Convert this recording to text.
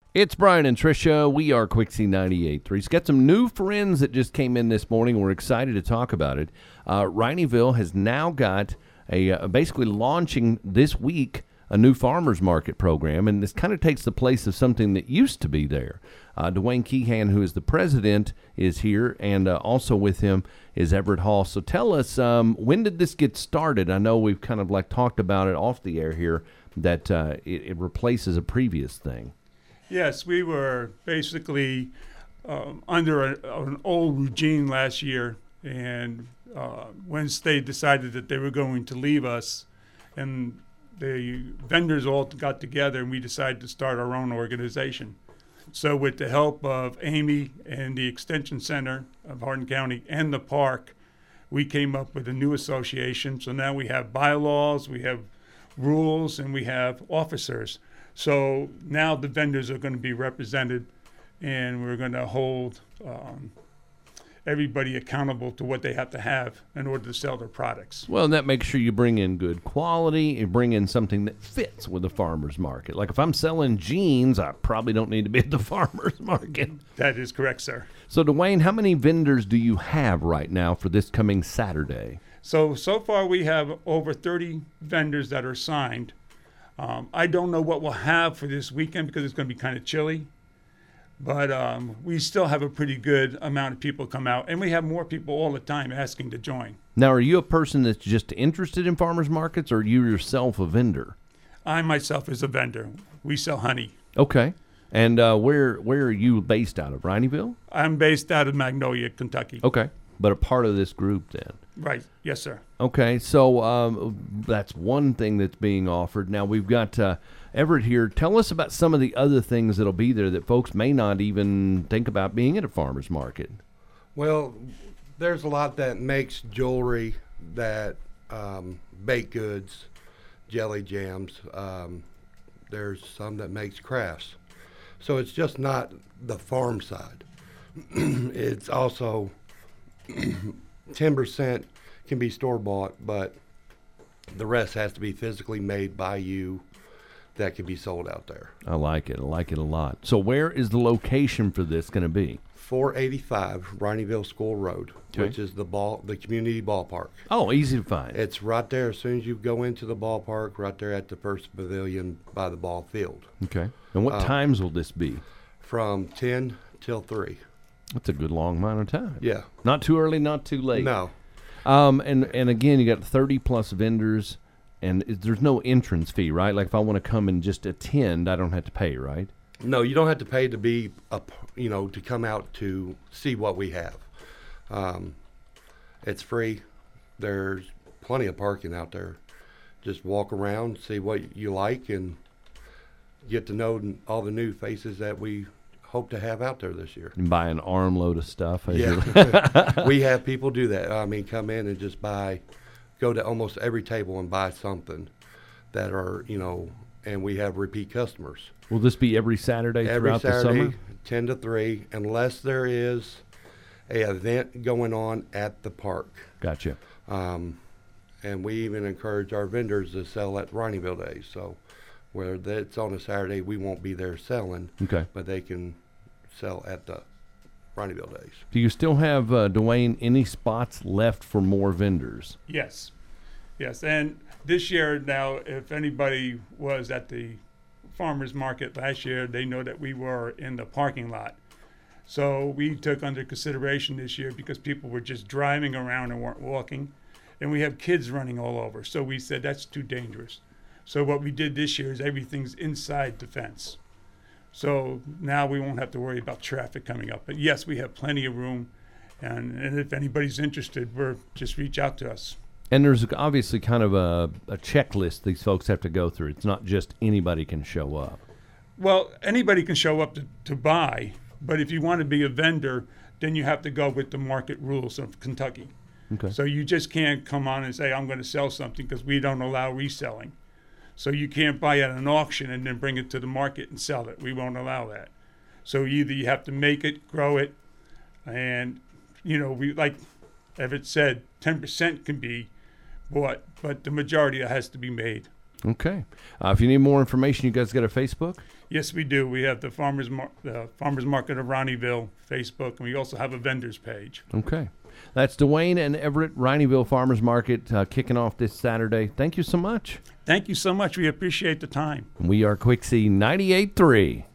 It's Brian and Tricia. We are Quixie 98.3. He's got some new friends that just came in this morning. We're excited to talk about it. Rineyville has now got basically launching this week a new farmers market program, and this kind of takes the place of something that used to be there. Dwayne Keehan, who is the president, is here, and also with him is Everett Hall. So tell us, when did this get started? I know we've kind of like talked about it off the air here, that it replaces a previous thing. Yes, we were basically under an old regime last year, and once they decided that they were going to leave us, and the vendors all got together, and we decided to start our own organization. So with the help of Amy and the Extension Center of Hardin County and the park, we came up with a new association. So now we have bylaws, we have rules, and we have officers. So now the vendors are going to be represented, and we're going to hold everybody accountable to what they have to have in order to sell their products. Well, and that makes sure you bring in good quality. You bring in something that fits with the farmer's market. Like if I'm selling jeans, I probably don't need to be at the farmer's market. That is correct, sir. So, Dwayne, how many vendors do you have right now for this coming Saturday? So far we have over 30 vendors that are signed. I don't know what we'll have for this weekend because it's going to be kind of chilly. But we still have a pretty good amount of people come out. And we have more people all the time asking to join. Now, are you a person that's just interested in farmers markets, or are you yourself a vendor? I myself is a vendor. We sell honey. Okay. And where are you based out of, Rineyville? I'm based out of Magnolia, Kentucky. Okay. But a part of this group then? Right. Yes, sir. Okay. So that's one thing that's being offered. Now, we've got Everett here. Tell us about some of the other things that'll be there that folks may not even think about being at a farmer's market. Well, there's a lot that makes jewelry, that baked goods, jelly jams. There's some that makes crafts. So it's just not the farm side. It's also 10% can be store-bought, but the rest has to be physically made by you that can be sold out there. I like it. I like it a lot. So where is the location for this going to be? 485 Rineyville School Road, Okay. which is the community ballpark. Oh, easy to find. It's right there as soon as you go into the ballpark, right there at the first pavilion by the ball field. Okay. And what times will this be? From 10 till 3. That's a good long amount of time. Yeah. Not too early, not too late. No. And again, you got 30-plus vendors, and there's no entrance fee, right? Like if I want to come and just attend, I don't have to pay, right? No, you don't have to pay to be to come out to see what we have. It's free. There's plenty of parking out there. Just walk around, see what you like, and get to know all the new faces that we hope to have out there this year. And buy an armload of stuff. Yeah. We have people do that. I mean, come in and just go to almost every table and buy something that are, and we have repeat customers. Will this be every Saturday throughout the summer? 10 to 3, unless there is a event going on at the park. Gotcha. And we even encourage our vendors to sell at Rineyville Days. So whether that's on a Saturday, we won't be there selling, Okay. but they can sell at the Rineyville Days. Do you still have, Dwayne, any spots left for more vendors? Yes. Yes. And this year now, if anybody was at the farmers market last year, they know that we were in the parking lot. So we took under consideration this year because people were just driving around and weren't walking. And we have kids running all over. So we said that's too dangerous. So what we did this year is everything's inside the fence. So now we won't have to worry about traffic coming up. But yes, we have plenty of room. And if anybody's interested, just reach out to us. And there's obviously kind of a checklist these folks have to go through. It's not just anybody can show up. Well, anybody can show up to buy, but if you want to be a vendor, then you have to go with the market rules of Kentucky. Okay. So you just can't come on and say, I'm going to sell something, because we don't allow reselling. So you can't buy at an auction and then bring it to the market and sell it. We won't allow that. So either you have to make it, grow it, and, we, like Everett said, 10% can be bought, but the majority has to be made. Okay. If you need more information, you guys got a Facebook? Yes, we do. We have the Farmers Market of Ronnieville Facebook, and we also have a vendors page. Okay. That's Dwayne and Everett, Rineyville Farmers Market, kicking off this Saturday. Thank you so much. Thank you so much. We appreciate the time. We are Quixie 98.3.